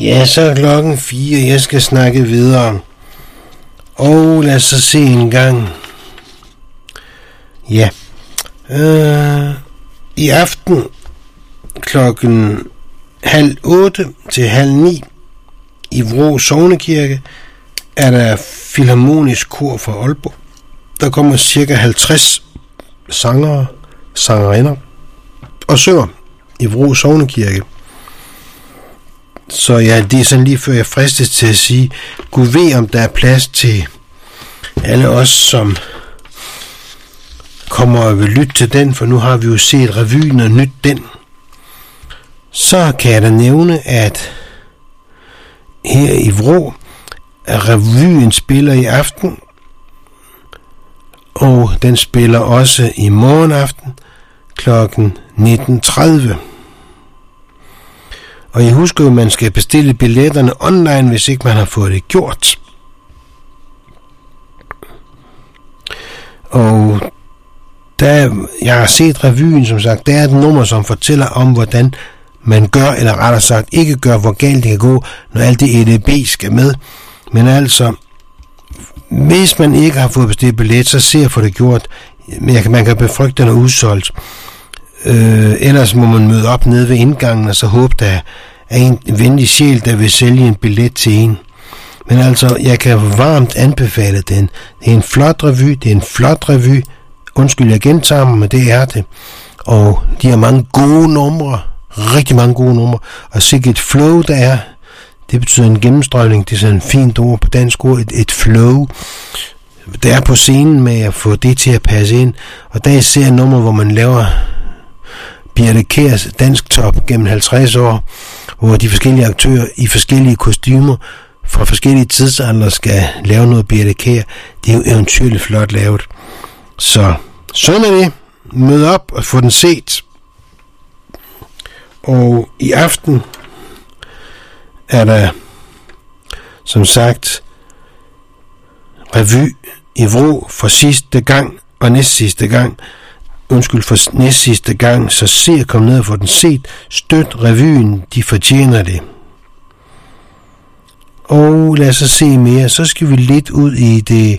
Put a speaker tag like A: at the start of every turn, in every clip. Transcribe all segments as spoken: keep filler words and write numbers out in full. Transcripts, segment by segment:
A: Ja, så er klokken fire. Jeg skal snakke videre. Og lad os så se en gang. Ja. Øh, I aften klokken halv otte til halv ni i Vrå Sognekirke er der filharmonisk kor fra Aalborg. Der kommer cirka halvtreds sangere, sangerinder og synger i Vrå Sognekirke. Så ja, det er sådan lige før jeg fristes til at sige, Gud ved om der er plads til alle os, som kommer og vil lytte til den, for nu har vi jo set revyen og nyt den. Så kan jeg da nævne, at her i Vrå er revyen spiller i aften, og den spiller også i morgen aften klokken nitten tredive. Og I husker jo, at man skal bestille billetterne online, hvis ikke man har fået det gjort. Og der, jeg har set revyen, som sagt, der er et nummer, som fortæller om, hvordan man gør, eller rettere sagt ikke gør, hvor galt det kan gå, når alt det E D B skal med. Men altså, hvis man ikke har fået bestilt billet, så se at få det gjort. Man kan befrygte, den er udsolgt. Øh, ellers må man møde op nede ved indgangen, og så håbe, der er en venlig sjæl, der vil sælge en billet til en. Men altså, jeg kan varmt anbefale den. Det er en flot revy, det er en flot revy. Undskyld, jeg gentager mig, men det er det. Og de har mange gode numre, rigtig mange gode numre. Og sikkert et flow, der er. Det betyder en gennemstrømning, det er sådan et fint ord på dansk ord, et, et flow. Der er på scenen med at få det til at passe ind. Og der er især et nummer, hvor man laver Birthe Kjærs dansk top gennem halvtreds år, hvor de forskellige aktører i forskellige kostymer fra forskellige tidsalder skal lave noget Birthe Kjær. Det er jo eventyrligt flot lavet. Så sådan er det. Mød op og få den set. Og i aften er der som sagt revy i Vrå for sidste gang og næst sidste gang. Undskyld for næst sidste gang, så se at komme ned og få den set. Støt revyen, de fortjener det. Og lad os så se mere. Så skal vi lidt ud i det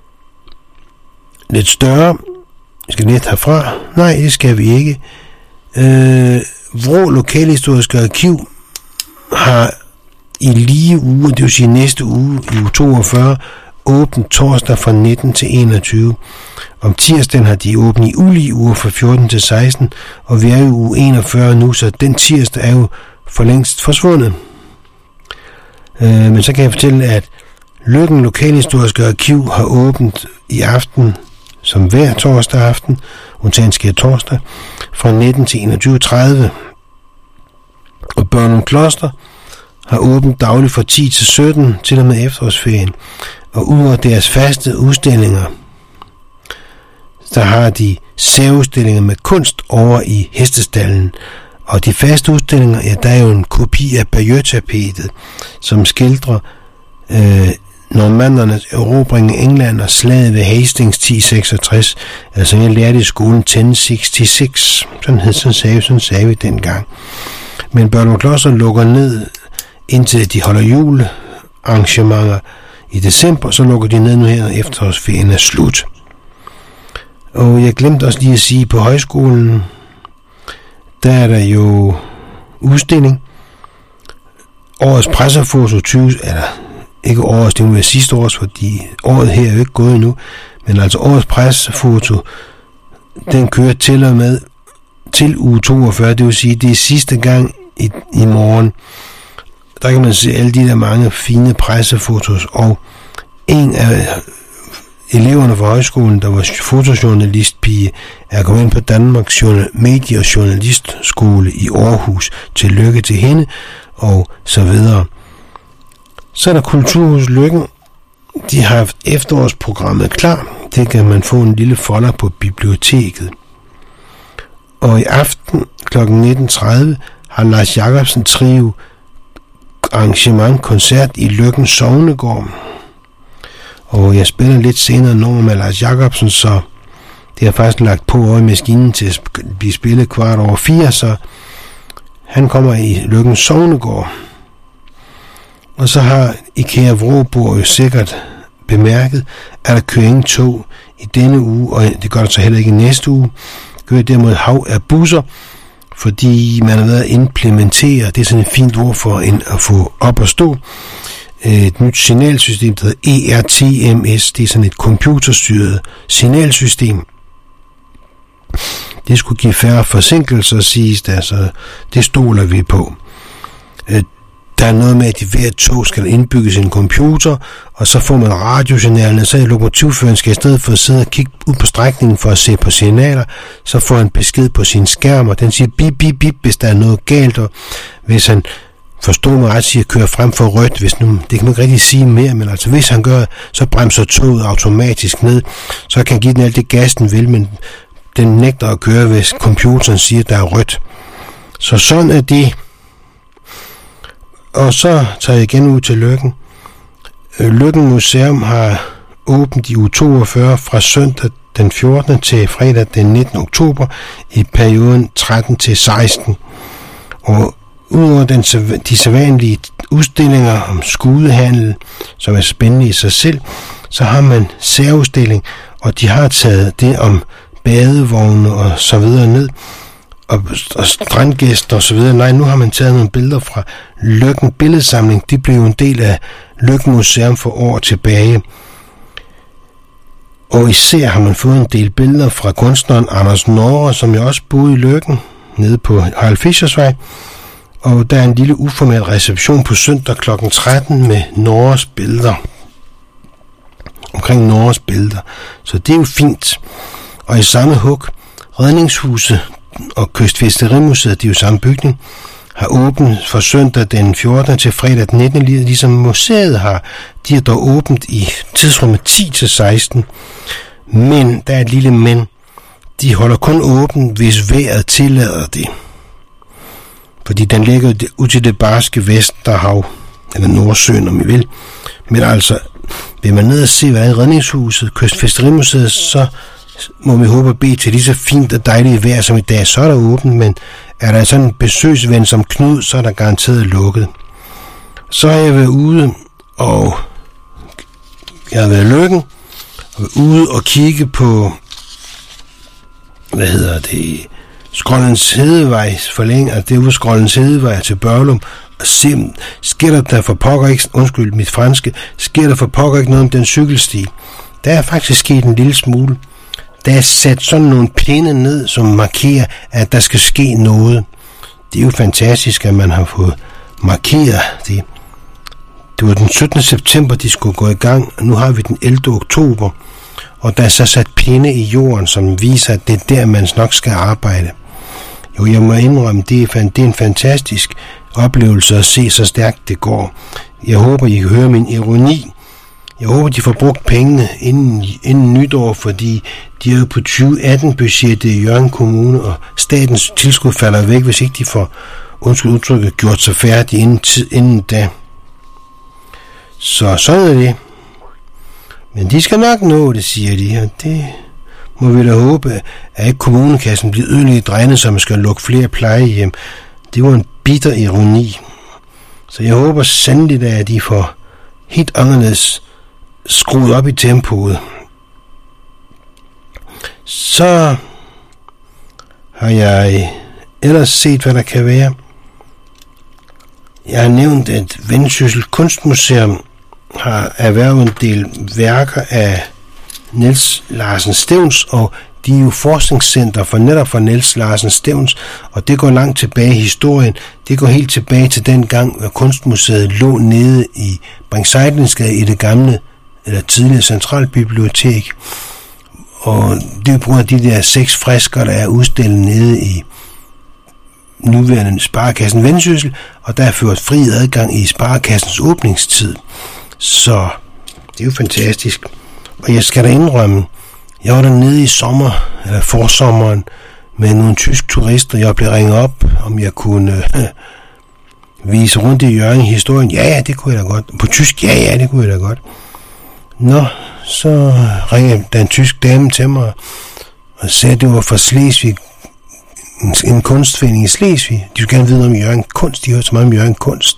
A: lidt større. Skal vi lidt herfra? Nej, det skal vi ikke. Øh, Vrå Lokalhistoriske Arkiv har i lige uge, det vil sige næste uge, i uge toogfyrre, åbent torsdag fra nitten til enogtyve. Om tirsdagen har de åbent i ulige uger fra fjorten til seksten, og vi er jo uge enogfyrre nu, så den tirsdag er jo for længst forsvundet. Øh, men så kan jeg fortælle, at Løkken Lokalhistoriske Arkiv har åbent i aften, som hver torsdag aften, undtagen sker torsdag, fra nitten til enogtyve tredive. Og Børnum Kloster har åbent dagligt fra ti til sytten til og med efterårsferien. Og udover deres faste udstillinger, der har de særudstillinger med kunst over i hestestallen. Og de faste udstillinger, ja, der er jo en kopi af Bayeux-tapetet, som skildrer øh, normandernes erobring af England og slaget ved Hastings ti seksogtres. Altså jeg lærte i skolen ti seksogtres. Sådan hed, sådan sagde, sådan sagde vi dengang. Men Børnum Kloster lukker ned, indtil de holder julearrangementer i december, så lukker de ned nu her, når efterårsferien er slut. Og jeg glemte også lige at sige, på højskolen, der er der jo udstilling. Årets pressefoto tyve, eller ikke årets, det må være sidste års, fordi året her er jo ikke gået endnu, men altså årets pressefoto, den kører til og med til uge toogfyrre, det vil sige, det er sidste gang i, i morgen. Der kan man se alle de der mange fine pressefotos, og en af eleverne fra højskolen, der var fotojournalistpige, er kommet ind på Danmarks Medie- og Journalistskole i Aarhus. Tillykke til hende, og så videre. Så er der Kulturhus Løkken. De har haft efterårsprogrammet klar. Det kan man få en lille folder på biblioteket. Og i aften klokken nitten tredive har Lars Jacobsen Trio arrangement koncert i Løkken Sognegård. Og jeg spiller lidt senere nummer med Lars Jacobsen, så det har faktisk lagt på over i maskinen til at blive spillet kvart over fire, så han kommer i Løkken Sognegård. Og så har IKEA Vrå jo sikkert bemærket, at der kører ingen tog i denne uge, og det gør der så heller ikke i næste uge. Det kører derimod hav af busser, fordi man har været at implementere, det er sådan et fint ord for en, at få op at stå, et nyt signalsystem, der hedder E R T M S. Det er sådan et computerstyret signalsystem. Det skulle give færre forsinkelser, siges der, så det stoler vi på. Der er noget med, at i hvert tog skal indbygges en computer, og så får man radiosignalerne, så lokomotivføreren skal i stedet for at sidde og kigge ud på strækningen for at se på signaler, så får han besked på sin skærm, og den siger bip, bip, bip, hvis der er noget galt, og hvis han forstår mig ret, siger kører frem for rødt, hvis nu, det kan man ikke rigtig sige mere, men altså hvis han gør, så bremser toget automatisk ned, så kan han give den alt det gas, den vil, men den nægter at køre, hvis computeren siger, at der er rødt. Så sådan er det. Og så tager jeg igen ud til Løkken. Løkken Museum har åbent i uge toogfyrre fra søndag den fjortende til fredag den nittende oktober i perioden tretten til seksten. Og udover den, de sædvanlige udstillinger om skudehandel, som er spændende i sig selv, så har man særudstilling, og de har taget det om badevogne og så videre ned, og, og strandgæster og så videre. Nej, nu har man taget nogle billeder fra Løkken Billedsamling. De blev en del af Løkken Museum for år tilbage. Og især har man fået en del billeder fra kunstneren Anders Norre, som jeg også boede i Løkken, nede på Harald Fischers Vej. Og der er en lille uformel reception på søndag klokken tretten med Norres billeder. Omkring Norres billeder. Så det er jo fint. Og i samme hug, Redningshuset og Kystfiskerimuseet, de er jo samme bygning, har åbent fra søndag den fjortende til fredag den nittende, ligesom museet har. De er dog åbent i tidsrummet ti til seksten. Men, der er et lille men. De holder kun åbent, hvis vejret tillader det. Fordi den ligger ud til det barske Vesterhav, eller Nordsøen, om I vil. Men altså, vil man ned og se, hvad er i Redningshuset, Kystfiskerimuseet, så må vi håbe at bede til lige så fint og dejligt vejr som i dag, så er der åbent, men er der sådan en besøgsven som Knud, så er der garanteret lukket. Så har jeg været ude, og jeg har været i Løkken, og været ude og kigge på, hvad hedder det, Skroldens Hedevej forlænger, det er ude Skroldens Hedevej til Børglum, og se, sker der, der for pokker ikke, undskyld mit franske, sker der for pokker ikke noget om den cykelsti. Der er faktisk sket en lille smule. Der er sat sådan nogle pinde ned, som markerer, at der skal ske noget. Det er jo fantastisk, at man har fået markeret det. Det var den syttende september, de skulle gå i gang, og nu har vi den ellevte oktober, og der er så sat pinde i jorden, som viser, at det er der, man nok skal arbejde. Jo, jeg må indrømme, det er, det er en fantastisk oplevelse at se, så stærkt det går. Jeg håber, I kan høre min ironi. Jeg håber, de får brugt pengene inden, inden nytår, fordi de er jo på tyve atten-budgettet i Hjørring Kommune, og statens tilskud falder væk, hvis ikke de får, undskyld udtrykket, gjort sig færdige inden, inden da. Så sådan er det. Men de skal nok nå det, siger de, og det må vi da håbe, at ikke kommunekassen bliver yderligere drænet, så man skal lukke flere plejehjem. Det var en bitter ironi. Så jeg håber sandelig, at de får helt anderledes skruet op i tempoet. Så har jeg ellers set, hvad der kan være. Jeg har nævnt, at Vendsyssel Kunstmuseum har erhvervet en del værker af Niels Larsen Stevns, og de er jo forskningscenter for netop for Niels Larsen Stevns, og det går langt tilbage i historien. Det går helt tilbage til den gang, at Kunstmuseet lå nede i Bringsejlingsgade i det gamle eller tidligere centralbibliotek, og det er på grund af de der seks fresker, der er udstillet nede i nuværende Sparekassen Vendsyssel, og der er ført fri adgang i Sparekassens åbningstid. Så det er jo fantastisk. Og jeg skal da indrømme, jeg var dernede i sommer, eller forsommeren, med nogle tyske turister. Jeg blev ringet op, om jeg kunne øh, vise rundt i Hjørring historien. Ja, ja, det kunne jeg da godt. På tysk, ja, ja, det kunne jeg da godt. Nå, så ringede der en tysk dame til mig, og sagde, at det var fra Slesvig, en, en kunstforening i Slesvig. De skulle gerne vide om Hjørring Kunst. De hørte så meget om Hjørring Kunst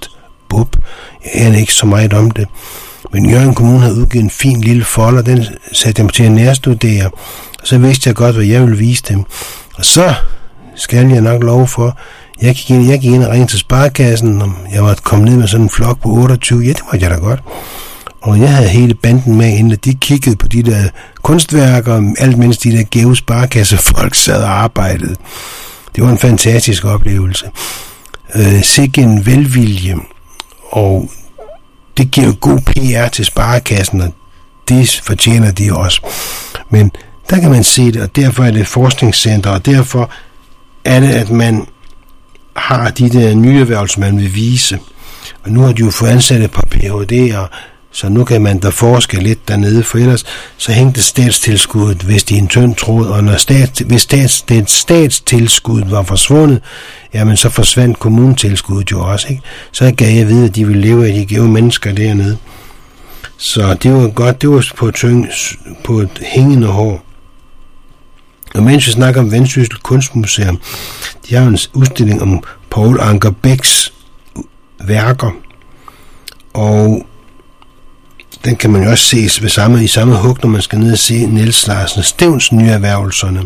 A: bup. Jeg aner ikke så meget om det. Men Hjørring Kommune havde udgivet en fin lille folder, den satte dem til at nærstudere. Og så vidste jeg godt, hvad jeg ville vise dem. Og så skal jeg nok love for, jeg gik ind, jeg gik ind og ringede til Sparekassen, og jeg var kommet ned med sådan en flok på otteogtyve. Ja, det var jeg da godt. Og jeg havde hele banden med, inden de kiggede på de der kunstværker, alt mens de der gæve sparekassefolk sad og arbejdede. Det var en fantastisk oplevelse. Øh, sikke en velvilje, og det giver god P R til Sparekassen, og det fortjener de også. Men der kan man se det, og derfor er det et forskningscenter, og derfor er det, at man har de der nye erhverv, som man vil vise. Og nu har de jo fået ansat et par P H D'er, så nu kan man da forske lidt dernede, for ellers så hængte statstilskuddet, hvis de er en tynd tråd, og når stat, hvis stats, det statstilskuddet var forsvundet, jamen så forsvandt kommunetilskuddet jo også, ikke? Så gav jeg ved, at de ville leve af de gave mennesker dernede. Så det var godt, det var på, tyng, på et hængende hår. Og mens vi snakker om Vendsyssel Kunstmuseum, de har en udstilling om Poul Anker Bechs værker, og den kan man jo også se ved samme, i samme hug, når man skal ned og se Niels Larsen Stevns nye erhvervelserne.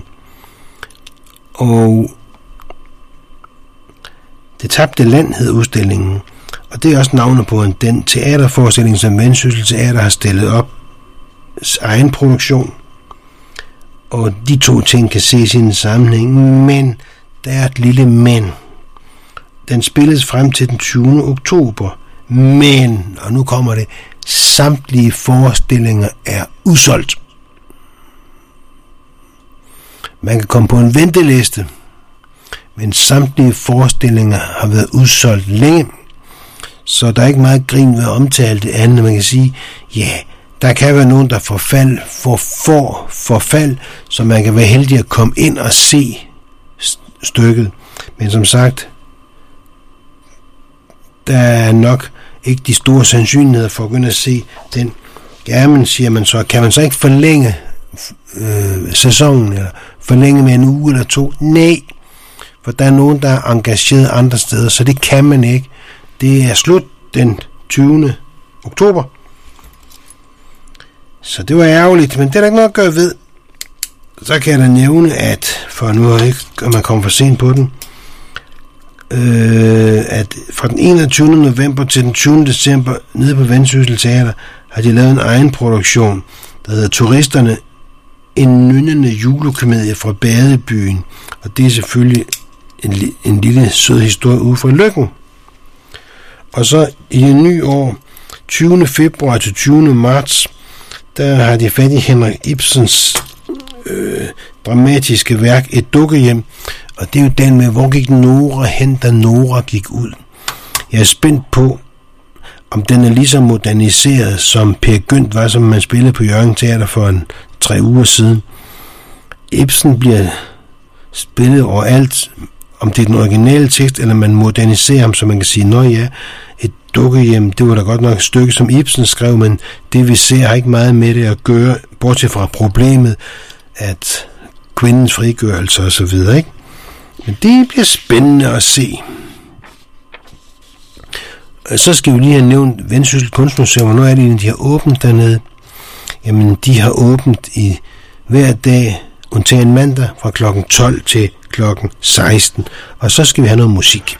A: Og Det tabte land hed udstillingen, og det er også navnet på en den teaterforestilling, som Vendsyssel Teater har stillet op, egen produktion. Og de to ting kan ses i en sammenhæng, men der er et lille men. Den spilles frem til den tyvende oktober, men, og nu kommer det, samtlige forestillinger er udsolgt. Man kan komme på en venteliste, men samtlige forestillinger har været udsolgt længe, så der er ikke meget grin ved at omtale det andet. Man kan sige, ja, yeah, der kan være nogen, der forfald, for, for forfald, så man kan være heldig at komme ind og se stykket. Men som sagt, der er nok ikke de store sandsynligheder for at begynde at se den. Ja, men siger man så, kan man så ikke forlænge øh, sæsonen, eller forlænge med en uge eller to? Nej, for der er nogen, der er engageret andre steder, så det kan man ikke. Det er slut den tyvende oktober. Så det var ærgerligt, men det er der ikke noget at gøre ved. Så kan jeg da nævne, at, for nu har ikke, at man kommer for sent på den, øh, at fra den enogtyvende november til den tyvende december, nede på Vendsyssel Teater, har de lavet en egen produktion, der hedder Turisterne, en nynnende julekomedie fra Badebyen. Og det er selvfølgelig en, en lille sød historie ude fra Løkken. Og så i det nye år, tyvende februar til tyvende marts, der har de fat i Henrik Ibsens øh, dramatiske værk Et dukkehjem. Og det er jo den med, hvor gik Nora hen, da Nora gik ud. Jeg er spændt på, om den er lige så moderniseret, som Per Gynt var, som man spillede på Hjørring Teater for en tre uger siden. Ibsen bliver spillet overalt, om det er den originale tekst, eller man moderniserer ham, så man kan sige, nå ja, Et dukkehjem, det var da godt nok et stykke, som Ibsen skrev, men det vi ser har ikke meget med det at gøre, bortset fra problemet, at kvindens frigørelse og så videre, ikke? Men det bliver spændende at se. Så skal vi lige have nævnt Vendsyssel Kunstmuseum, og nu er det, de har åbent dernede. Jamen, de har åbent i hver dag, undtagen mandag, fra klokken tolv til klokken seksten. Og så skal vi have noget musik.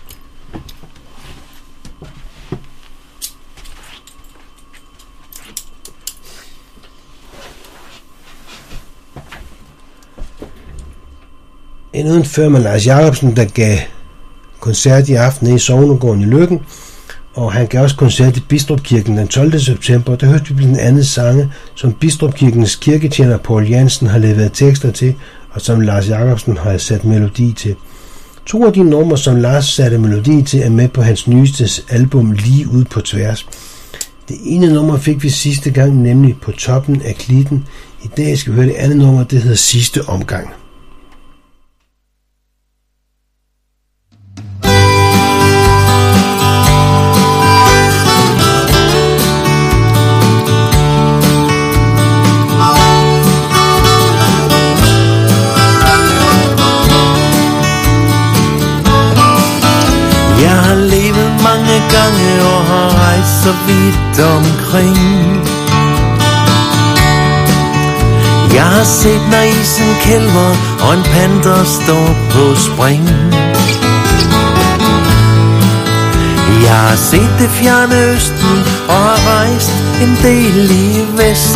A: En uden før med Lars Jacobsen, der gav koncert i aften i Sognegården i Løkken, og han gav også koncert i Bistrupkirken den tolvte september. Der hørte vi blandt andet sange, som Bistrupkirkens kirketjener Paul Jansen har leveret tekster til, og som Lars Jacobsen har sat melodi til. To af de numre, som Lars satte melodi til, er med på hans nyeste album Lige ud på tværs. Det ene nummer fik vi sidste gang, nemlig På toppen af klitten. I dag skal vi høre det andet nummer, det hedder Sidste omgang.
B: Jeg har levet mange gange og har omkring. Jeg har set, når isen kælver, og en panter står på spring. Jeg har set det fjerne østen, og har rejst en del i vest.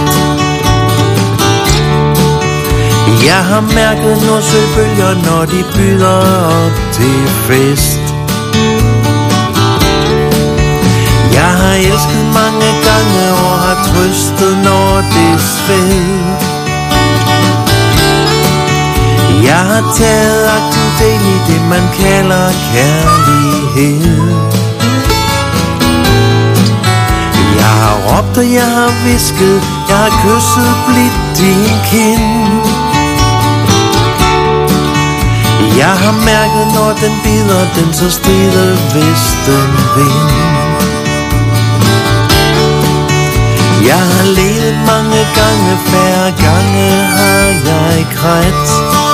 B: Jeg har mærket nordsøbølger, når de byder op til fest. Jeg har elsket mange gange, og har trøstet, når det sved. Jeg har taget aktiv del i det, man kalder kærlighed. Jeg har råbt, og jeg har hvisket, jeg har kysset blidt din kind. Jeg har mærket, når den bider, den så strider vesten vind. Jeg har levet mange gange, færre gange har jeg grædt.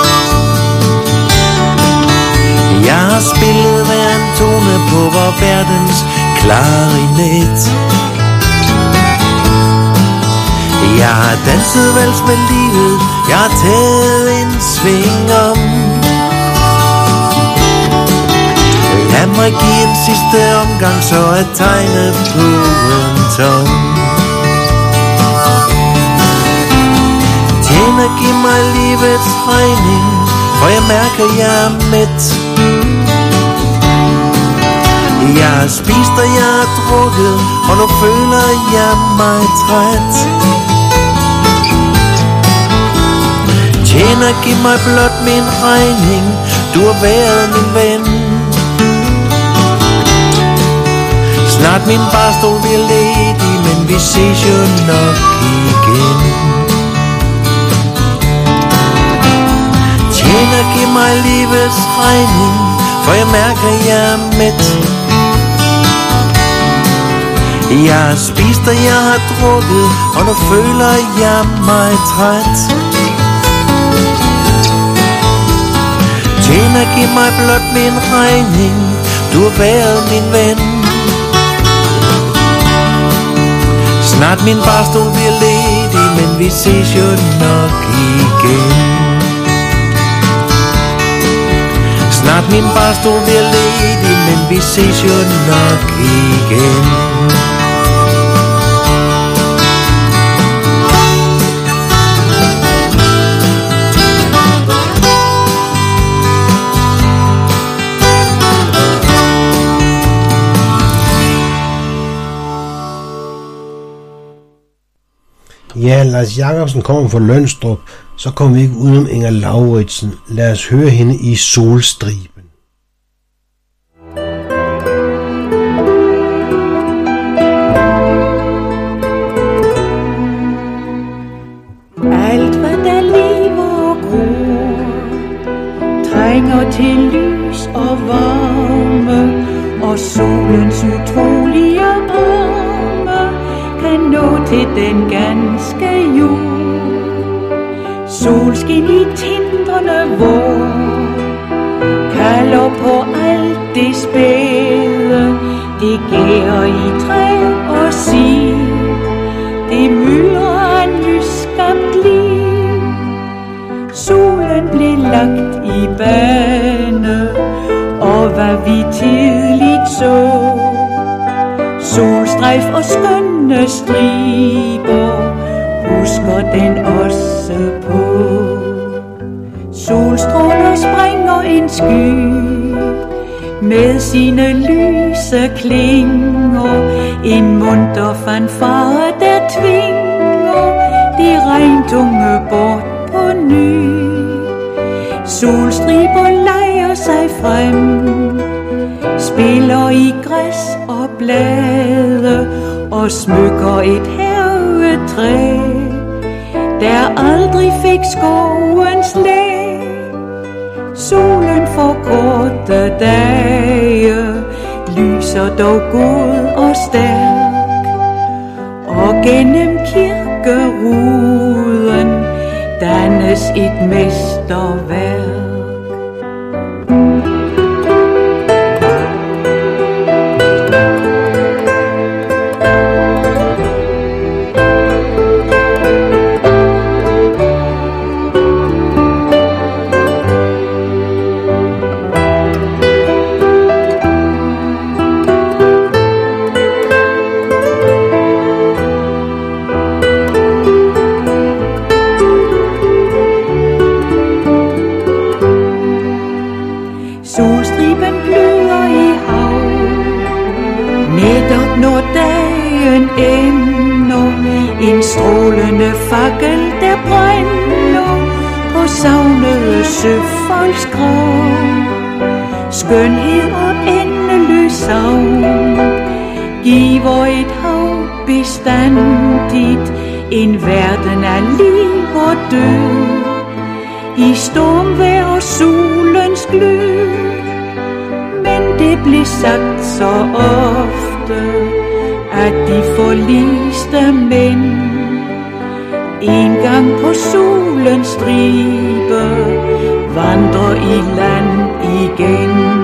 B: Jeg har spillet hver en tone på vor verdens klarinet. Jeg har danset vals med livet, jeg har taget en sving om. Lad mig give en sidste omgang, så er tegnet på en tom. Tjener, giv mig livets regning, for jeg mærker, jeg er mæt. Jeg har spist, og jeg har drukket, og nu føler jeg mig træt. Tjener, giv mig blot min regning, du har været min ven. Snart min barstol bliver ledig, men vi ses jo nok igen. Tjener, giv mig livets regning, for jeg mærker, jeg er mæt. Jeg har spist, og jeg har drukket, og nu føler jeg mig træt. Tjener, giv mig blot min regning, du har været min ven. Snart min barstol bliver ledig, men vi ses jo nok igen. Snart min barstol bliver ledig, men vi ses jo nok igen.
A: Ja, Lars Jacobsen kommer fra Lønstrup, så kommer vi ikke udenom Inger Lauritsen. Lad os høre hende i Solstriben.
C: Alt hvad der lever og gror, trænger til lys og varme, og solens utrolige arme kan nå til den ganske jord. Solskin i tindrende vår kalder på alt det spæde, det gærer i træ og siv, det myldrer af nyskabt liv. Solen blev lagt i bane, og hvad vi tidligt så, solstrejf og skønne striber, husker den også på. Solstråler springer en sky med sine lyse klinger, en munter fanfare der tvinger de regntunge bort på ny. Solstriber leger sig frem, spiller i græs og blade, og smykker et havetræ, der aldrig fik skovens læ. Solen for korte dage lyser dog god og stærk, og gennem kirkeruden dannes et mesterværk. En strålende fakkel, der brænder på savnede søfolks grav. Skønhed og endeløs savn giver et hav bestandigt, en verden af liv og død, i stormvejr og solens glød. Men det blev sagt så ofte, at de forliste mænd en gang på solens stribe vandrer i land igen.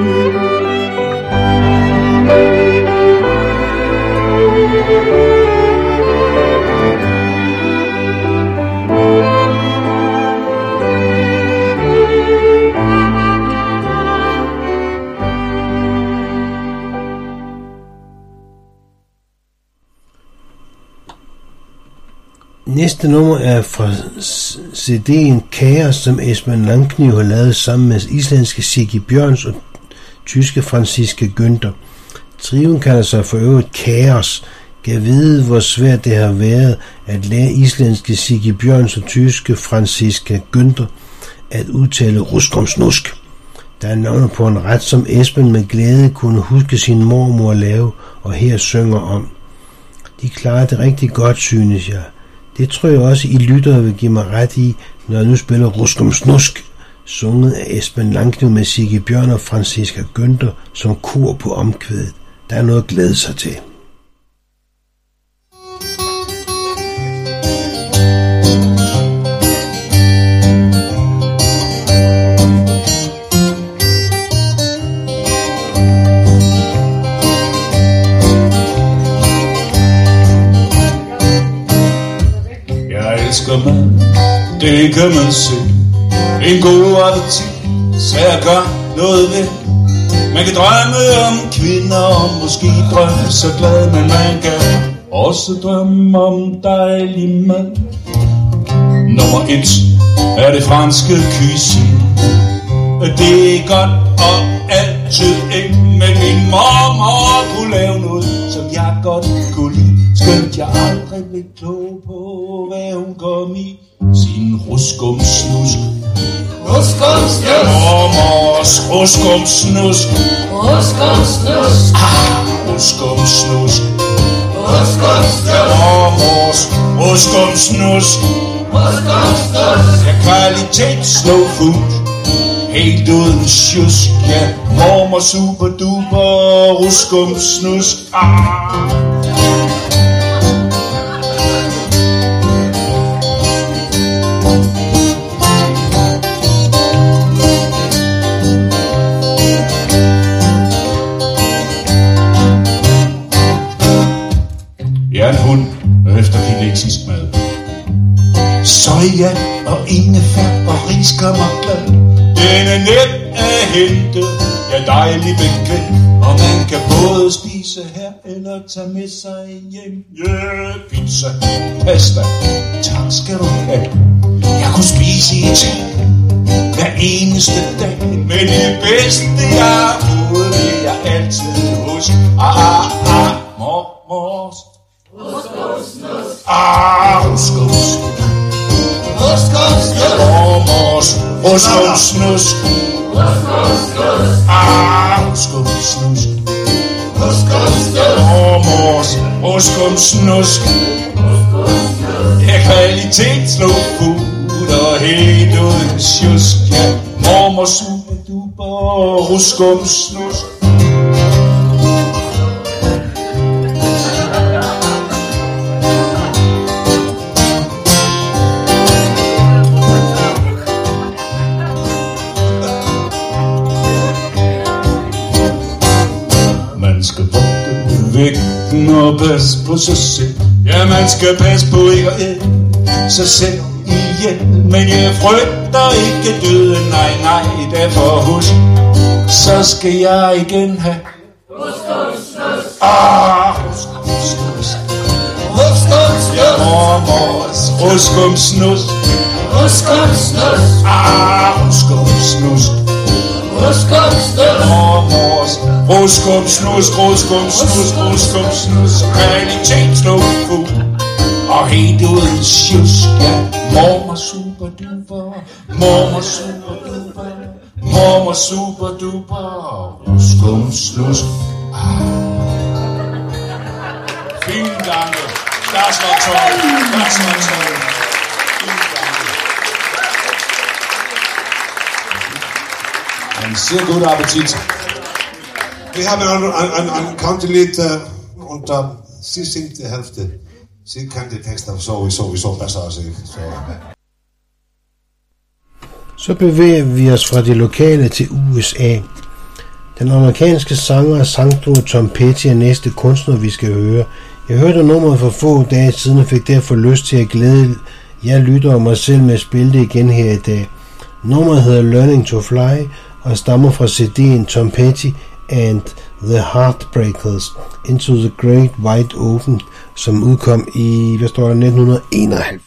A: Næste nummer er fra C D'en Kaos, som Esben Langkniv har lavet sammen med islandske Siggi Bjørns og tyske Franziska Günther. Trioen kalder sig for øvrigt Kaos. Kan vide, hvor svært det har været at lære islandske Siggi Bjørns og tyske Franziska Günther at udtale ruskomsnusk. Der er navnet på en ret, som Esben med glæde kunne huske sin mormor at lave, og her synger om. De klarer det rigtig godt, synes jeg. Det tror jeg også, I lyttere vil give mig ret i, når jeg nu spiller Ruskomsnusk, sunget af Esben Langkniv med Siggi Bjørn og Franziska Günther som kor på omkvædet. Der er noget at glæde sig til.
D: Man, det kan man se. En god appetit, så jeg gør noget ved. Man kan drømme om kvinder, og måske drømme så glad, men man kan også drømme om dejlig mad. Nummer et er det franske cuisine. Det er godt og altid ind, men min mormor kunne lave noget, som jeg godt kunne lide. Skønt jeg aldrig blev klog på, hvad hun kom i sin ruskumsnusk.
E: Ruskumsnusk.
D: Mormors ruskumsnusk.
E: Ruskumsnusk.
D: Ah, ruskumsnusk.
E: Ruskumsnusk.
D: Mormors ruskumsnusk.
E: Ruskumsnusk.
D: Ja, kvalitet slow food. Helt uden sjusk, ja. Mormor super duper ruskumsnusk. Ah. Jeg er en hund efter kinesisk mad. Soja og ingefær og riskammerglad. Den er nem at hente, ja dejlig bekendt. Og man kan både spise her eller tage med sig hjem. Yeah, pizza, pasta, tak skal du have. Jeg kunne spise i Italien hver eneste dag. Men det bedste jeg har fået, vil jeg altid huske. Ah, ah, ah, mormors ruskumsnusk. Ah, ruskumsnusk.
E: Ruskumsnusk.
D: Mormors ruskumsnusk.
E: Ruskumsnusk.
D: Ah, ruskumsnusk.
E: Ruskumsnusk.
D: Mormors ruskumsnusk. Ja, kvalitet slow food og helt uden sjusk. Ja, mormors super duper ruskumsnusk. Man skal vogte vægten og passe på sig selv. Ja, man skal passe på ikke at æde sig selv ihjel. Men jeg frygter ikke døden, nej, nej, derfor husk. Så skal jeg igen have
E: Ruskumsnusk.
D: Ah, ruskumsnusk.
E: Ruskumsnusk.
D: Mormors ruskumsnusk.
E: Ruskumsnusk.
D: Ah, ruskumsnusk.
E: Ruskumsnusk.
D: Mormors ruskumsnusk. Ruskumsnusk. Ruskumsnusk. Kvalitet slow food og helt uden sjusk, ja. Mormor super duper, mormor super duper, mormor super duper, ruskum slusk. Ah. Vielen Dank, das war toll, das war toll. Vielen Dank. Ein sehr guter Appetit.
F: Wir haben ein, ein, ein Country-Lied äh, und äh, sie singt die Hälfte. Sie kann die Texte sowieso, sowieso besser als ich. Så.
A: Så bevæger vi os fra det lokale til U S A. Den amerikanske sanger og sangduo Tom Petty er næste kunstner, vi skal høre. Jeg hørte nummeret for få dage siden og fik derfor lyst til at glæde jer lytter og mig selv med at spille det igen her i dag. Nummeret hedder Learning to Fly og stammer fra C D'en Tom Petty and The Heartbreakers Into the Great Wide Open, som udkom i, hvad står der, nitten enoghalvfems.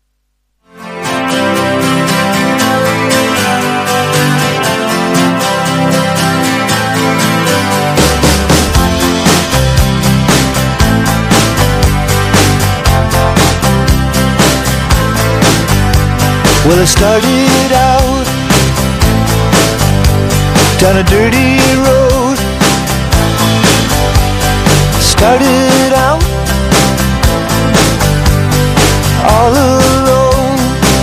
B: Well, I started out down a dirty road. Started out all alone,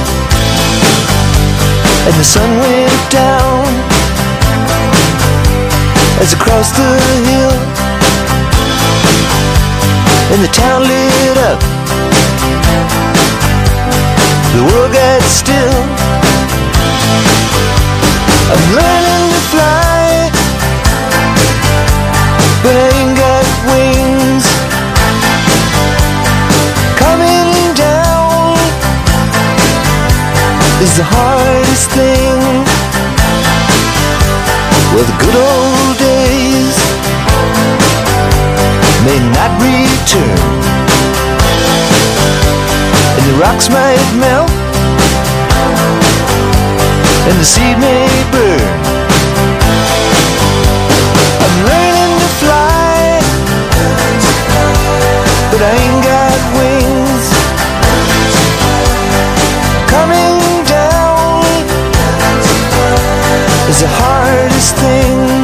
B: and the sun went down as I crossed the hill, and the town lit up. The world got still. I'm learning to fly, but I ain't got wings. Coming down is the hardest thing. Well, the good old days may not return, and the rocks might melt, and the seed may burn. I'm learning to fly, but I ain't got wings. Coming down is the hardest thing.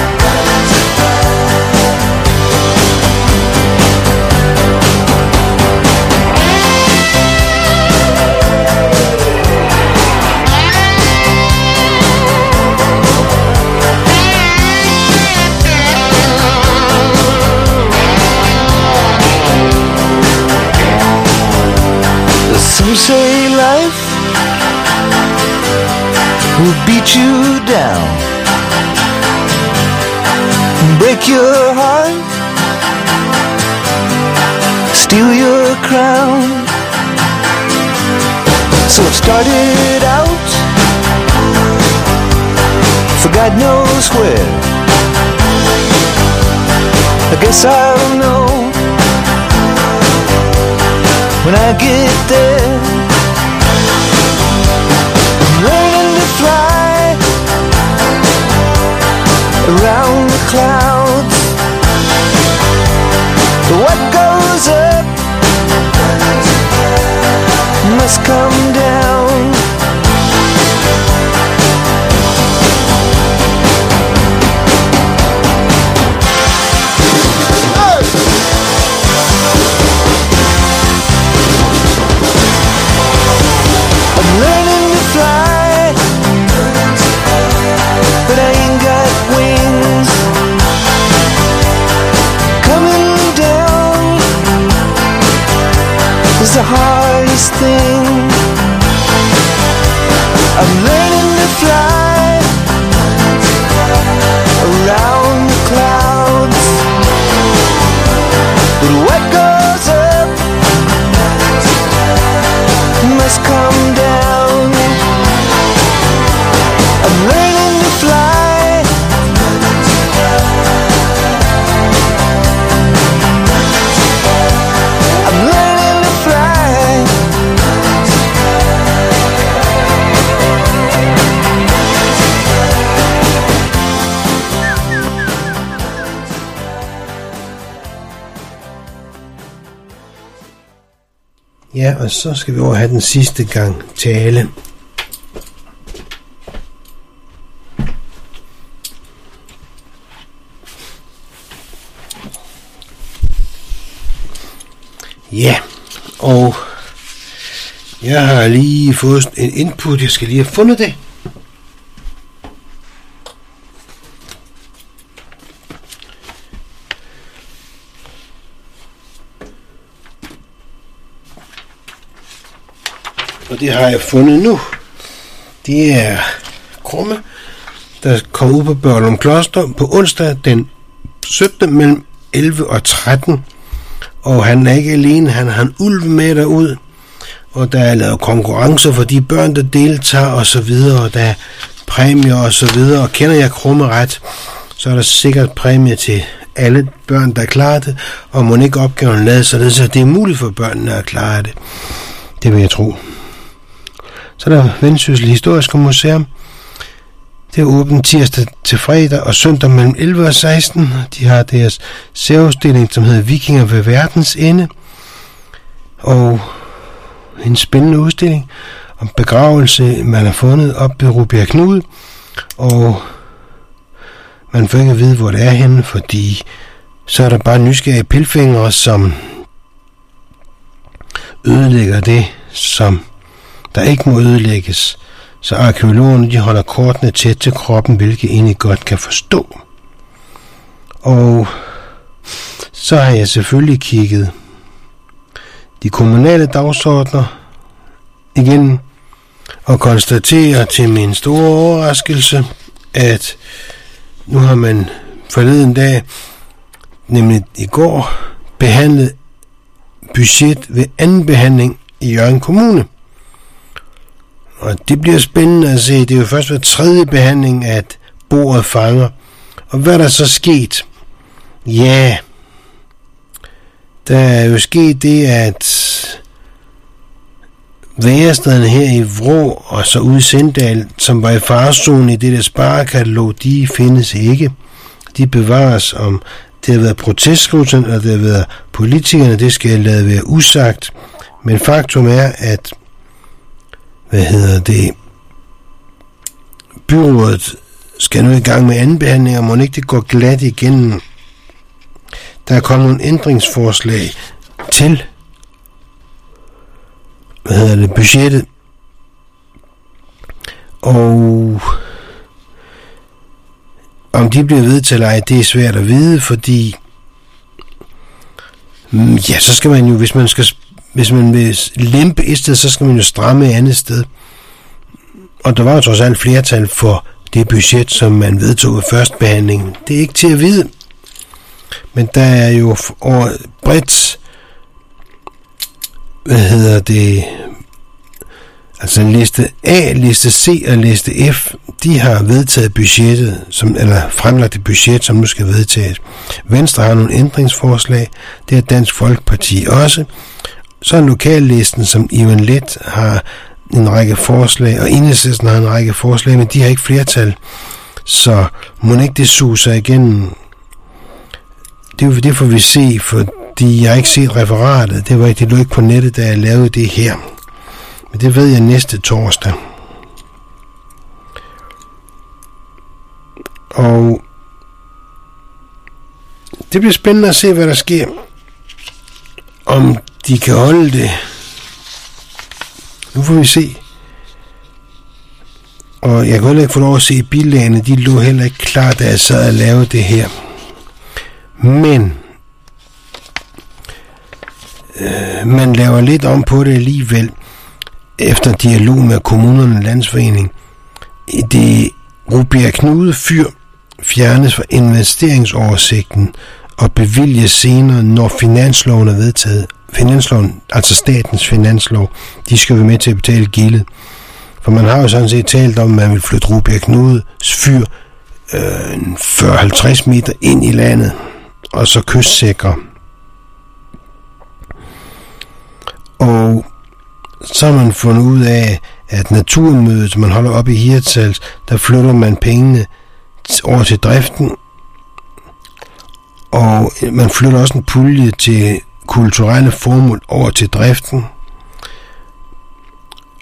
B: Some say life will beat you down, break your heart, steal your crown. So it started out for God knows where. I guess I'll know when I get there. I'm learning to fly around the clouds. But what goes up must come down. The hardest thing. I'm learning to fly around the clouds, but what goes up must come down. I'm learning to fly. I'm learning to fly.
A: Ja, og så skal vi over have den sidste gang tale. Ja, og jeg har lige fået en input, jeg skal lige have fundet det. Og det har jeg fundet nu. Det er Krumme, der kom ud på Børglum Kloster på onsdag den syttende mellem elleve og tretten. Og han er ikke alene, han har en ulv med derud. Og der er lavet konkurrencer for de børn, der deltager og så videre. Og der er præmier og så videre. Og kender jeg Krumme ret, så er der sikkert præmier til alle børn, der klarer det. Og må ikke opgaven lade sig det, så det er muligt for børnene at klare det. Det vil jeg tro. Så er der Vendsyssel Historiske Museum. Det er åbent tirsdag til fredag og søndag mellem elleve og seksten. De har deres særudstilling, som hedder Vikinger ved verdens ende. Og en spændende udstilling om begravelse, man har fundet op ved Rubjerg Knude. Og man får ikke at vide, hvor det er henne, fordi så er der bare nysgerrige pilfingre, som ødelægger det, som der ikke må ødelægges. Så arkæologerne, de holder kortene tæt til kroppen, hvilket egentlig godt kan forstå. Og så har jeg selvfølgelig kigget de kommunale dagsordner igen og konstaterer til min store overraskelse, at nu har man forleden dag, nemlig i går, behandlet budget ved anden behandling i Hjørring Kommune. Og det bliver spændende at se. Det er jo først ved tredje behandling, at bordet fanger. Og hvad er der så sket? Ja, der er jo sket det, at værestederne her i Vrå og så ude i Sindal, som var i farezonen i det der sparekatalog, de findes ikke. De bevares, om det har været protestskrivelsen, og det har været politikerne, det skal jeg lade være usagt. Men faktum er, at hvad hedder det, byrådet skal nu i gang med anden behandling, og må ikke det går glat igennem. Der er kommet nogle ændringsforslag til hvad hedder det, budgettet, og om de bliver vedtaget eller ej, det er svært at vide, fordi ja, så skal man jo, hvis man skal Hvis man vil lempe et sted, så skal man jo stramme et andet sted. Og der var jo trods alt flertal for det budget, som man vedtog ved første behandling. Det er ikke til at vide. Men der er jo over bredt, hvad hedder det, altså liste A, liste C og liste F, de har vedtaget budgettet, som, eller fremlagt et budget, som nu skal vedtages. Venstre har nogle ændringsforslag, det er Dansk Folkeparti også. Så er lokallisten, som Ivan Leth har en række forslag, og Enhedslisten har en række forslag, men de har ikke flertal. Så må ikke det suge sig igennem. Det, det får vi se, fordi jeg har ikke set referatet. Det var ikke, det lå ikke på nettet, da jeg lavede det her. Men det ved jeg næste torsdag. Og det bliver spændende at se, hvad der sker. Om de kan holde det. Nu får vi se. Og jeg kan heller ikke få lov at se bilagene. De lå heller ikke klar, da jeg sad og lavede det her. Men øh, man laver lidt om på det alligevel. Efter dialog med kommunerne og landsforening. Det Rubjerg Knude fyr fjernes fra investeringsoversigten og bevilges senere, når finansloven er vedtaget. Finansloven, altså statens finanslov, de skal være med til at betale gildet. For man har jo sådan set talt om, at man vil flytte Rubjerg Knudes fyr øh, fyrre til halvtreds meter ind i landet, og så kystsikre. Og så har man fundet ud af, at naturmødet, man holder op i Hirtshals, der flytter man pengene over til driften, og man flytter også en pulje til kulturelle formål over til driften.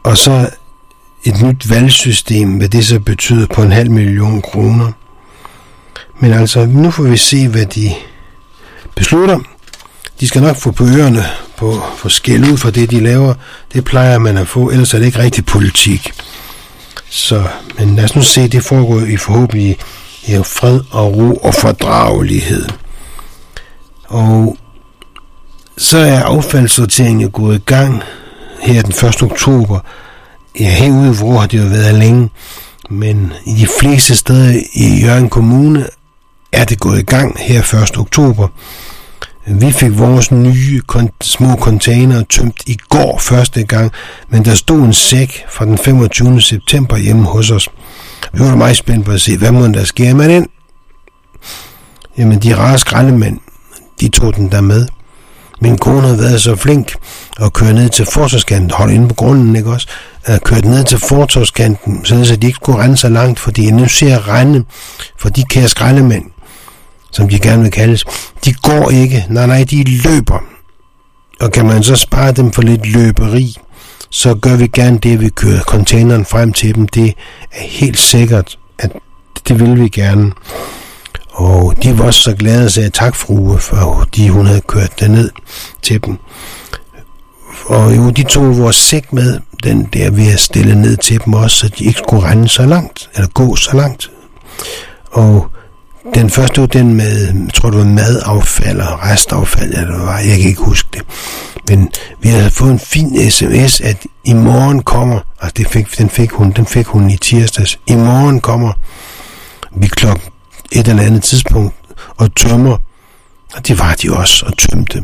A: Og så et nyt valgsystem, hvad det så betyder på en halv million kroner. Men altså, nu får vi se, hvad de beslutter. De skal nok få på ørerne på, få skæld ud for det, de laver. Det plejer man at få, ellers er det ikke rigtig politik. Så, men lad os nu se, det foregår i forhåbentlig i fred og ro og fordragelighed. Og så er affaldssorteringen gået i gang her den første oktober. Ja, herude i Vrå har det jo været længe, men i de fleste steder i Hjørring Kommune er det gået i gang her første oktober. Vi fik vores nye kon- små container tømt i går første gang, men der stod en sæk fra den femogtyvende september hjemme hos os. Vi var meget spændt på at se, hvad må der sker med den? Jamen, de rare skraldemænd, de tog den der med. Min kone har været så flink at køre ned til fortovskanten, holde inde på grunden, ikke også? At køre ned til fortovskanten, så de ikke skulle rende så langt, fordi nu ser jeg rende for de kære skraldemænd, som de gerne vil kaldes. De går ikke, nej nej, de løber. Og kan man så spare dem for lidt løberi, så gør vi gerne det, vi kører containeren frem til dem. Det er helt sikkert, at det vil vi gerne. Og de var også så glade og sagde tak, frue, for de hun havde kørt derned til dem. Og jo, de tog vores sæk med, den der vi havde stillet ned til dem også, så de ikke skulle rende så langt, eller gå så langt. Og den første var den med, jeg tror det var madaffald og restaffald, eller hvad var, jeg kan ikke huske det. Men vi havde fået en fin sms, at i morgen kommer, og det fik, den, fik hun, den fik hun i tirsdags, i morgen kommer vi klokken et eller andet tidspunkt og tømmer, og det var de også, og tømte.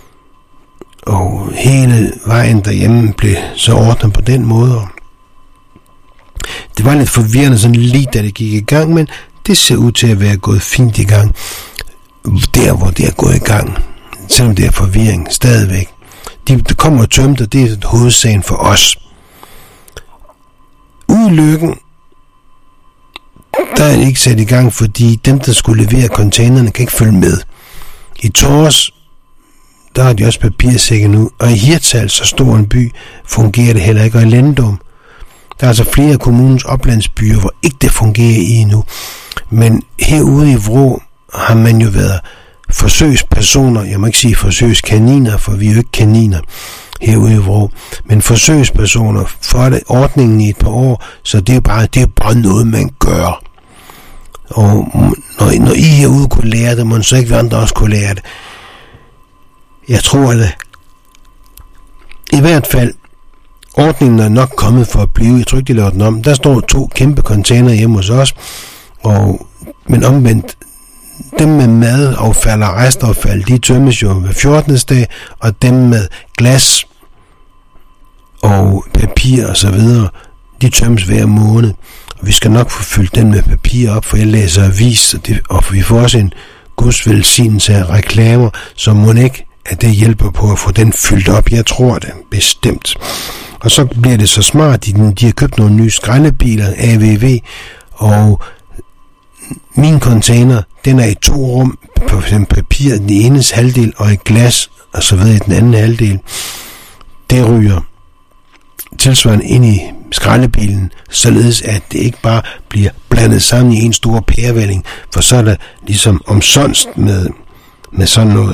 A: Og hele vejen derhjemme blev så ordnet på den måde. Det var lidt forvirrende sådan lige da det gik i gang, men det ser ud til at være gået fint i gang. Der hvor det er gået i gang, selvom det er forvirring stadigvæk. De, de kommer og tømte, og det er hovedsagen for os. Ude i Løkken, der er det ikke sat i gang, fordi dem, der skulle levere containerne, kan ikke følge med. I Tors, der har de også papirsække nu, og i Hirtshals, så stor en by, fungerer det heller ikke, og i Lendum, der er altså flere af kommunens oplandsbyer, hvor ikke det fungerer i endnu. Men herude i Vrå har man jo været forsøgspersoner, jeg må ikke sige forsøgskaniner, for vi er jo ikke kaniner herude i Vrå, men forsøgspersoner for det, ordningen i et par år, så det er bare, det er bare noget, man gør. Og når, når I herude kunne lære det, må man så ikke andre også kunne lære det. Jeg tror, at i hvert fald, ordningen er nok kommet for at blive. Jeg tror ikke, de laver den om. Der står to kæmpe container hjemme hos os, og, men omvendt, dem med madaffald og restaffald, de tømmes jo hver fjortende dag, og dem med glas og papir og så videre, de tømmes hver måned. Og vi skal nok få fyldt den med papir op, for jeg læser avis, og, det, og vi får også en gudsvelsignelse af reklamer, så må ikke, at det hjælper på at få den fyldt op. Jeg tror det bestemt. Og så bliver det så smart, de, de har købt nogle nye skraldebiler, A V V, og min container, den er i to rum, på papir den enes halvdel, og i glas, og så videre i den anden halvdel. Det ryger tilsvarende ind i skraldebilen, således at det ikke bare bliver blandet sammen i en stor pærevælling, for så er der ligesom omsonst med, med sådan noget.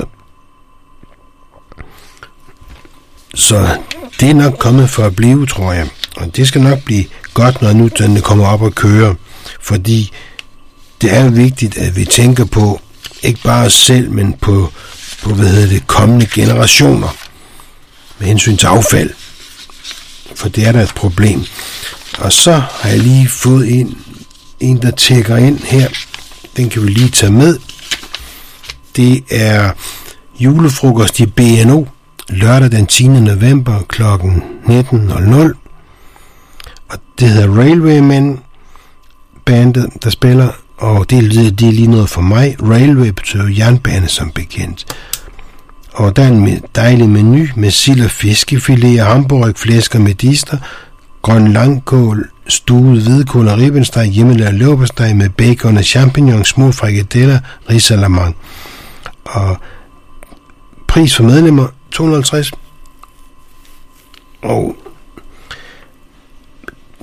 A: Så det er nok kommet for at blive, tror jeg. Og det skal nok blive godt, når nu den kommer op og kører, fordi det er vigtigt, at vi tænker på, ikke bare os selv, men på, på hvad hedder det, kommende generationer, med hensyn til affald. For det er da et problem. Og så har jeg lige fået en, en der tjekker ind her. Den kan vi lige tage med. Det er julefrokost i B N O, lørdag den tiende november klokken nitten nul nul. Og det hedder Railwaymen, bandet, der spiller. Og det, det er lige noget for mig. Railway betyder jernbane som bekendt. Og der er en dejlig menu med sild og fiskefilet, hamburg, flæsk og medister, grøn langkål, stuet hvidkål og ribbensteg, hjemmelavet leverpostej med bacon og champignon, små frikadeller, risalamande. Og pris for medlemmer to hundrede og halvtreds. Og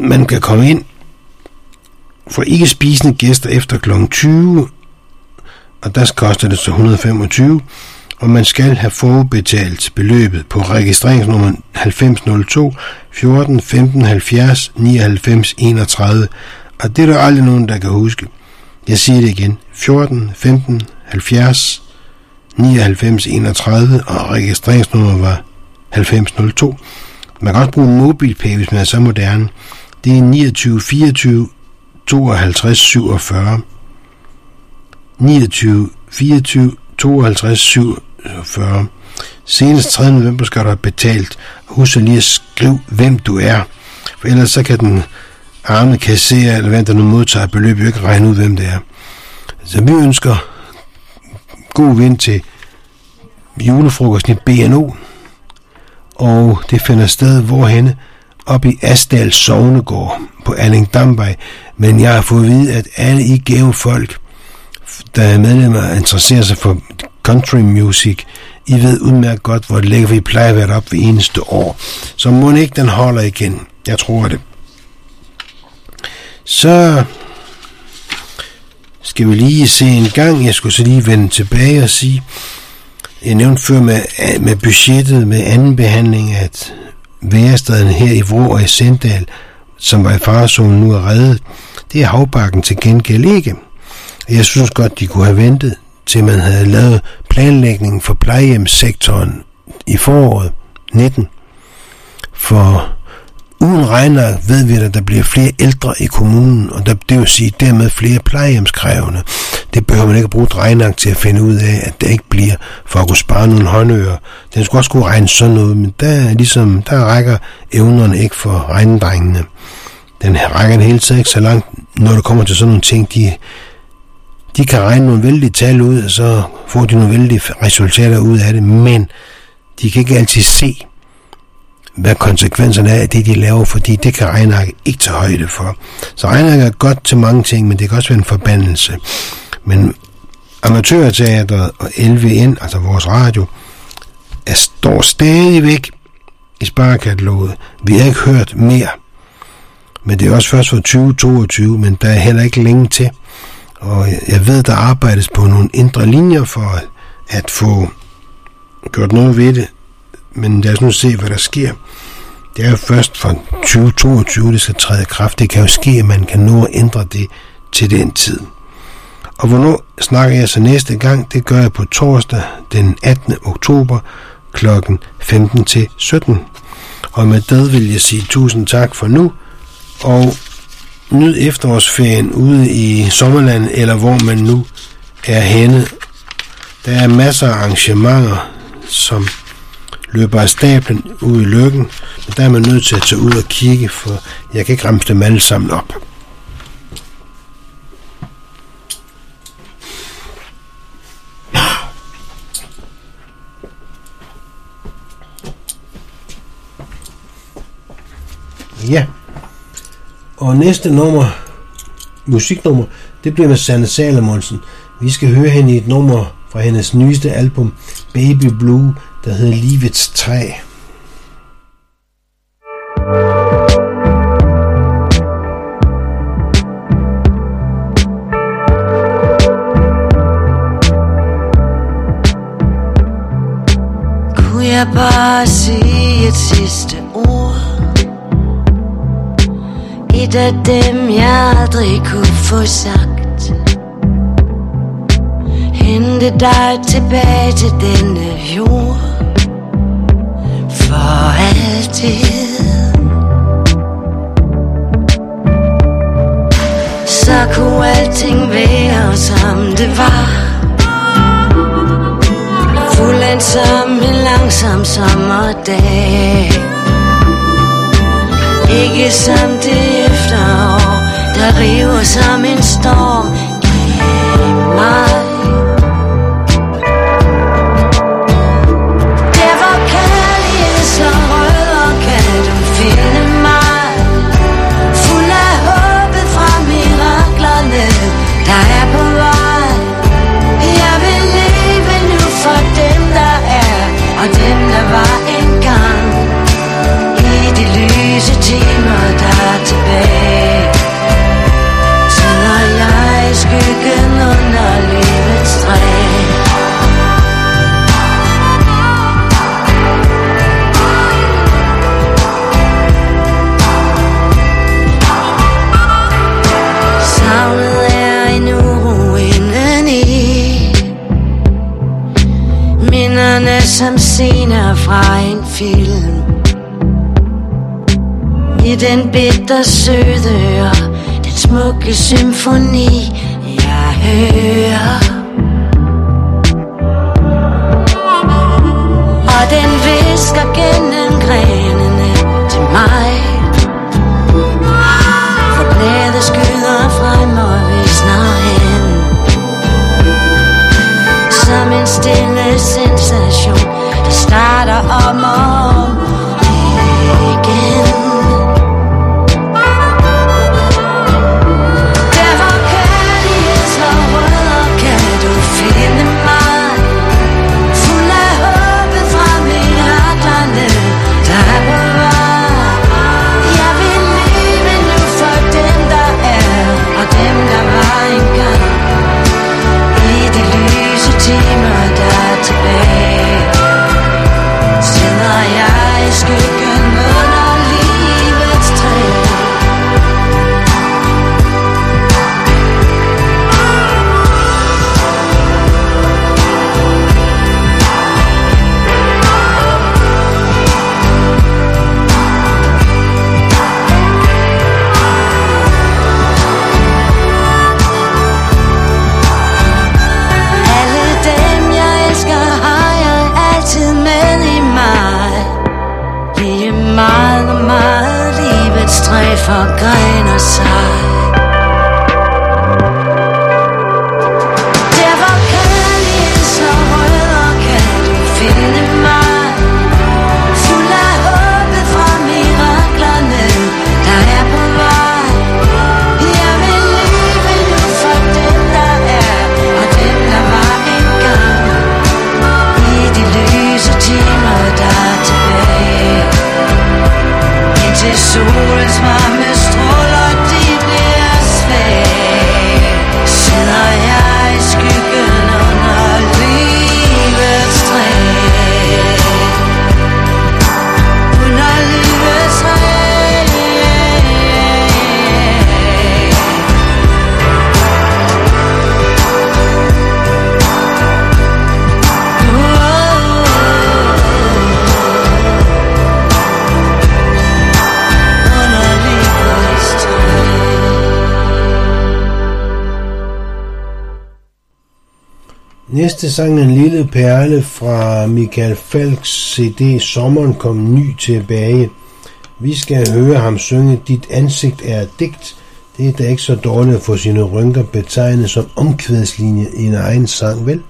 A: man kan komme ind for ikke spisende gæster efter klokken tyve, og der koster det så et hundrede og femogtyve, og man skal have forudbetalt beløbet på registreringsnummer halvfems nul to fjorten femten halvfjerds nioghalvfems enogtredive, og det er der aldrig nogen, der kan huske. Jeg siger det igen. fjorten femten halvfjerds nioghalvfems enogtredive, og registreringsnummer var halvfems nul to. Man kan også bruge MobilePay, hvis man er så moderne. Det er niogtyve fireogtyve tooghalvtreds syvogfyrre. niogtyve fireogtyve tooghalvtreds syvogfyrre. Senest tredje november skal du have betalt. Husk lige at skrive, hvem du er. For ellers så kan den arme kasserer, eller hvem der nu modtager beløb, jo ikke regne ud, hvem det er. Så vi ønsker god vind til julefrokosten i B N O, og det finder sted hvorhenne? Op i Asdal Sognegård på Allingdamvej. Men jeg har fået at vide, at alle I gave folk, der er medlemmer, interesserer sig for country music, I ved udmærket godt, hvor det ligger, for I plejer at være op ved eneste år. Så må ikke den holder igen. Jeg tror det. Så skal vi lige se en gang. Jeg skulle så lige vende tilbage og sige, jeg nævnte før med, med budgettet, med anden behandling, at værestaden her i Vrå og i Sindal, som var i farezonen, nu er reddet. Det er Havbakken til gengæld ikke. Jeg synes godt, de kunne have ventet, til man havde lavet planlægningen for plejehjemssektoren i foråret nitten. For uden regner ved vi, at der bliver flere ældre i kommunen, og der, det vil sige dermed flere plejehjemskrævende. Det behøver man ikke bruge et regneark til at finde ud af, at det ikke bliver, for at kunne spare nogle håndører. Den skulle også kunne regne sådan noget, men der, ligesom, der rækker evnerne ikke for regnedrengene. Den rækker det hele taget ikke så langt, når det kommer til sådan nogle ting. De, de kan regne nogle vældige tal ud, og så får de nogle vældige resultater ud af det, men de kan ikke altid se, hvad konsekvenserne er af det, de laver, fordi det kan regnearket ikke tage højde for. Så regnearket er godt til mange ting, men det kan også være en forbandelse. Men Amatørteatret og L V N, altså vores radio, er, står stadigvæk i sparekataloget. Vi har ikke hørt mere. Men det er også først for tyve toogtyve, men der er heller ikke længe til. Og jeg ved, der arbejdes på nogle indre linjer for at få gjort noget ved det. Men lad os nu se, hvad der sker. Det er jo først fra tyve toogtyve, det skal træde i kraft. Det kan jo ske, at man kan nå at ændre det til den tid. Og hvornår snakker jeg så næste gang? Det gør jeg på torsdag den attende oktober klokken femten til sytten. Og med det vil jeg sige tusind tak for nu. Og nyd efterårsferien ude i sommerlandet, eller hvor man nu er henne. Der er masser af arrangementer, som løber af stablen ude i Løkken, men der er man nødt til at tage ud og kigge, for jeg kan ikke ramse dem alle sammen op. Ja, og næste nummer, musiknummer, det bliver med Sanne Salomonsen. Vi skal høre hende i et nummer fra hendes nyeste album, Baby Blue, der hedder Livets træ.
G: Kunne jeg bare sige et sidste ord, et af dem jeg aldrig kunne få sagt. Hente dig tilbage til denne jord for altid. Så kunne alting være som det var, fuldendt som en langsom sommerdag. Ikke som det efterår, der river som en storm i mig. Timer der er tilbage. som scener fra en film. I den bitter søde og den smukke symfoni, jeg hører. Og den visker gennem grenene til mig. For bladet skyder frem og visner hen. Som en stille sensation, der starter om og om igen. Der hvor kærlighed slår rødder, kan du finde mig. Fuld af håbet fra miraklerne, der er på vej. Jeg vil leve nu for dem der er, og dem der var engang. I de lyse timer der er tilbage, sidder jeg i skyggen under livets træ. Alle dem jeg elsker har jeg altid med i mig. Lige meget og meget livets træ forgrener sig. Der hvor kærlighed slår rødder, kan du finde mig. Fuld af håbet fra miraklerne, der er på vej. Jeg vil leve nu for dem der er, og dem der var engang. I de lyse timer der er tilbage, indtil solens varme stråler de bliver svage. Sidder jeg i skyggen under livets træ. Under livets træ. Under livets træ.
A: Næste sang er en lille perle fra Michael Falks C D Sommeren kom ny tilbage. Vi skal høre ham synge Dit ansigt er et digt. Det er da ikke så dårligt at få sine rynker betegnet som omkvædslinje i en egen sang, vel?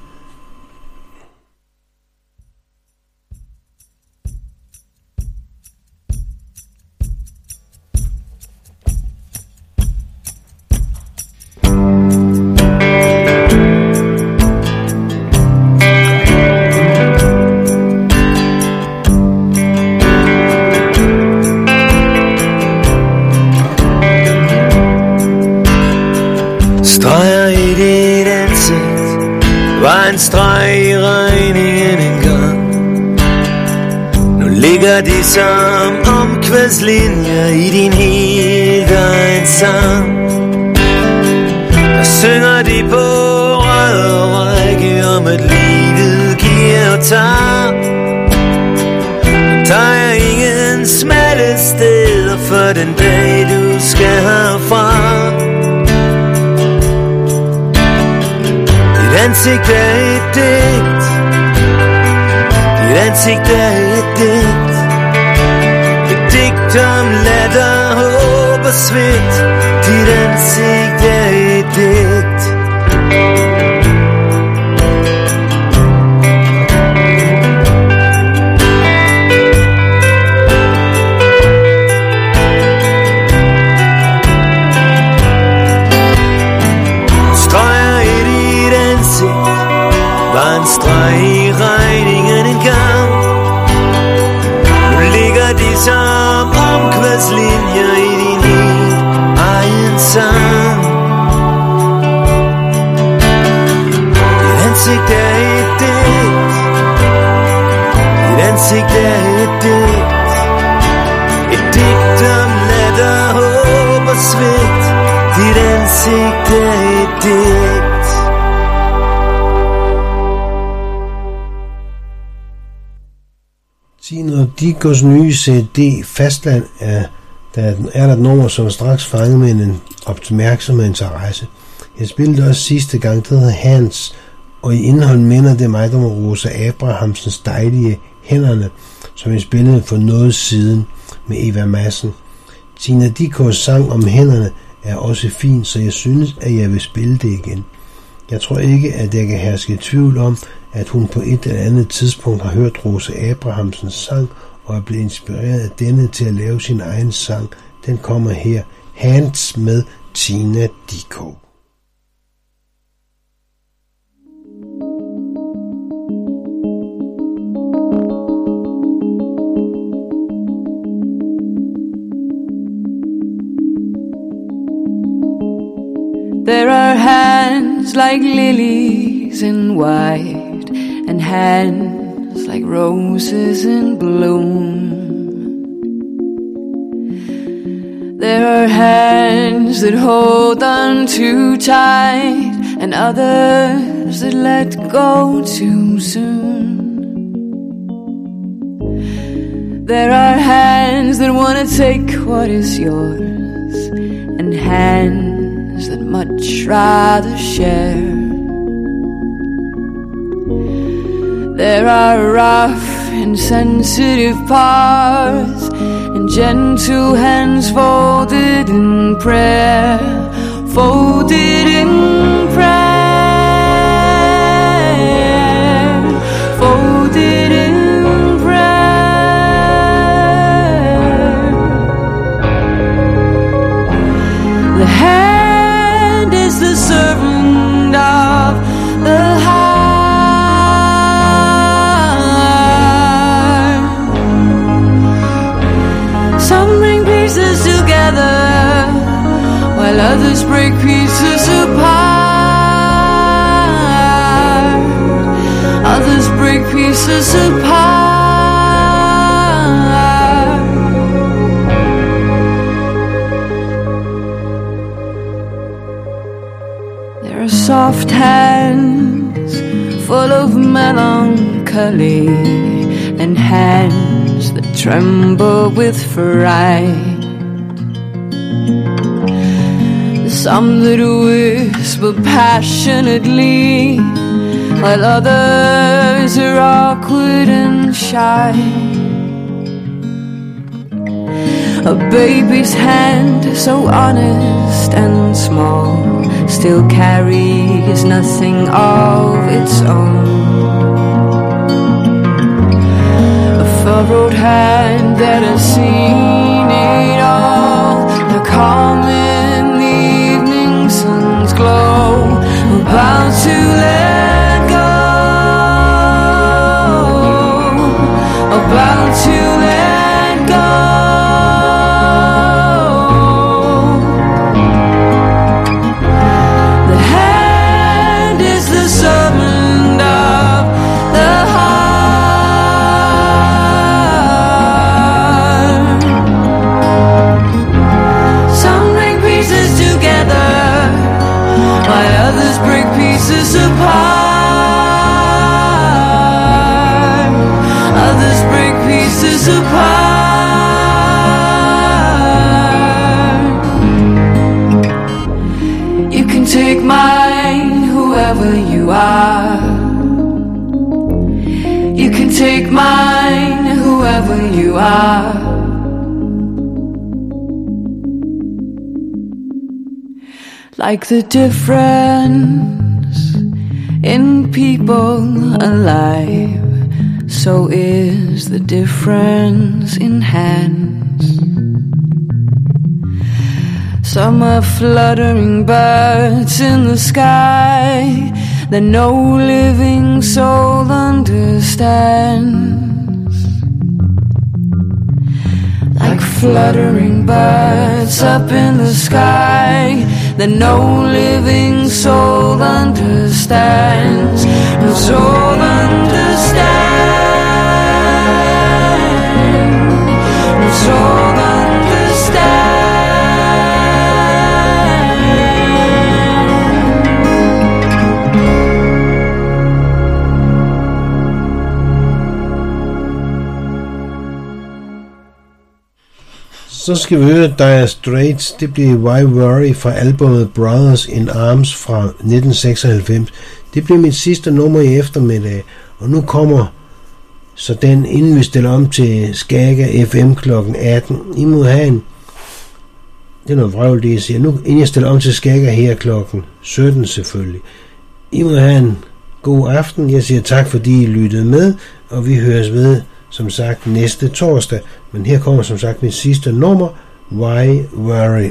B: Streger i dit ansigt var en streg i regningen engang. Nu ligger de som omkvædslinjer i din helt egen sang. Der synger de på rød og række om at livet giver og tager. Der er ingen smalle steder for den dag du skal herfra. Dit ansigt er et digt. Dit ansigt er et digt. Et digt om latter, håb og svigt. Dit ansigt er et digt. Var en streg i regningen engang. Nu ligger de som omkvædslinjer i din helt egen sang. Dit ansigt er et digt. Dit ansigt er et digt. Et digt om latter, håb og svigt. Dit ansigt er et digt.
A: Dicos nye C D Fastland er der er der et nummer, som straks fangede med en opmærksom interesse. Jeg spillede også sidste gang, det hedder Hans, og i indhold minder det mig om Rosa Abrahamsens dejlige Hænderne, som jeg spillede for noget siden med Eva Madsen. Tina Dicos sang om hænderne er også fin, så jeg synes, at jeg vil spille det igen. Jeg tror ikke, at jeg kan herske i tvivl om, at hun på et eller andet tidspunkt har hørt Rosa Abrahamsens sang og er blevet inspireret af denne til at lave sin egen sang. Den kommer her, Hands med Tina Dico.
C: There are hands like lilies in white, and hands like roses in bloom. There are hands that hold on too tight, and others that let go too soon. There are hands that want to take what is yours, and hands that much rather share. There are rough and sensitive parts, and gentle hands folded in prayer, folded in prayer, folded in prayer. The hand is the servant of the heart. Some bring pieces together, while others break pieces apart. Others break pieces apart. There are soft hands full of melancholy, and hands that tremble with fright. Some that whisper passionately, while others are awkward and shy. A baby's hand, so honest and small, still carries nothing of its own. A furrowed hand that has seen it all, the calm in the evening sun's glow, about to let go, about to let go. The hand is the servant of the heart. Some bring pieces together, while others break pieces apart. Others break pieces apart. You can take mine, whoever you are. You can take mine, whoever you are. Like the difference in people alive, so is the difference in hands. Some are fluttering birds in the sky that no living soul understands. Like fluttering birds up in the sky that no living soul understands. No soul understands. No soul understands.
A: Så skal vi høre Dire Straits. Det bliver Why Worry fra albumet Brothers in Arms fra nitten seksoghalvfems. Det bliver mit sidste nummer i eftermiddag, og nu kommer så den, inden vi stiller om til Skaga F M klokken atten. I må have en, det er noget vrøvl, det jeg siger, nu inden jeg stiller om til Skaga her klokken sytten selvfølgelig. I må have en god aften. Jeg siger tak, fordi I lyttede med, og vi høres ved, som sagt, næste torsdag. Men her kommer som sagt mit sidste nummer, Why Worry.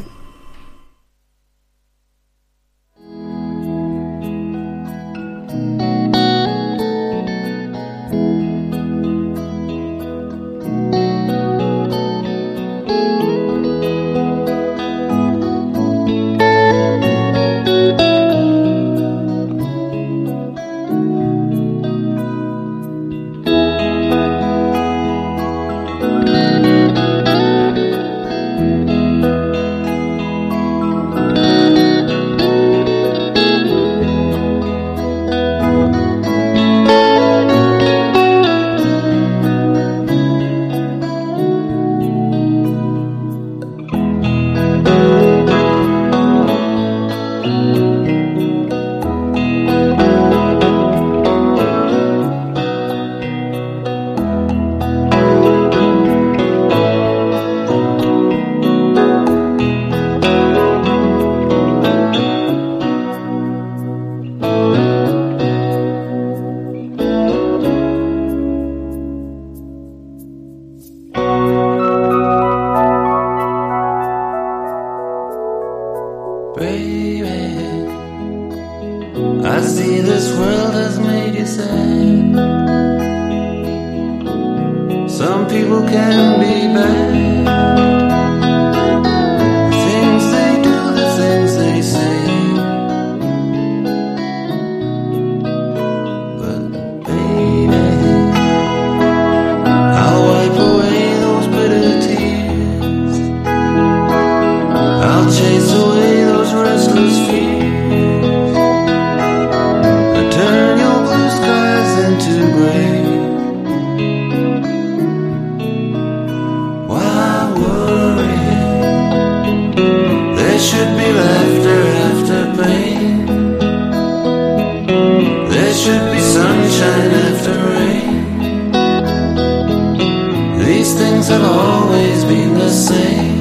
B: These things have always been the same.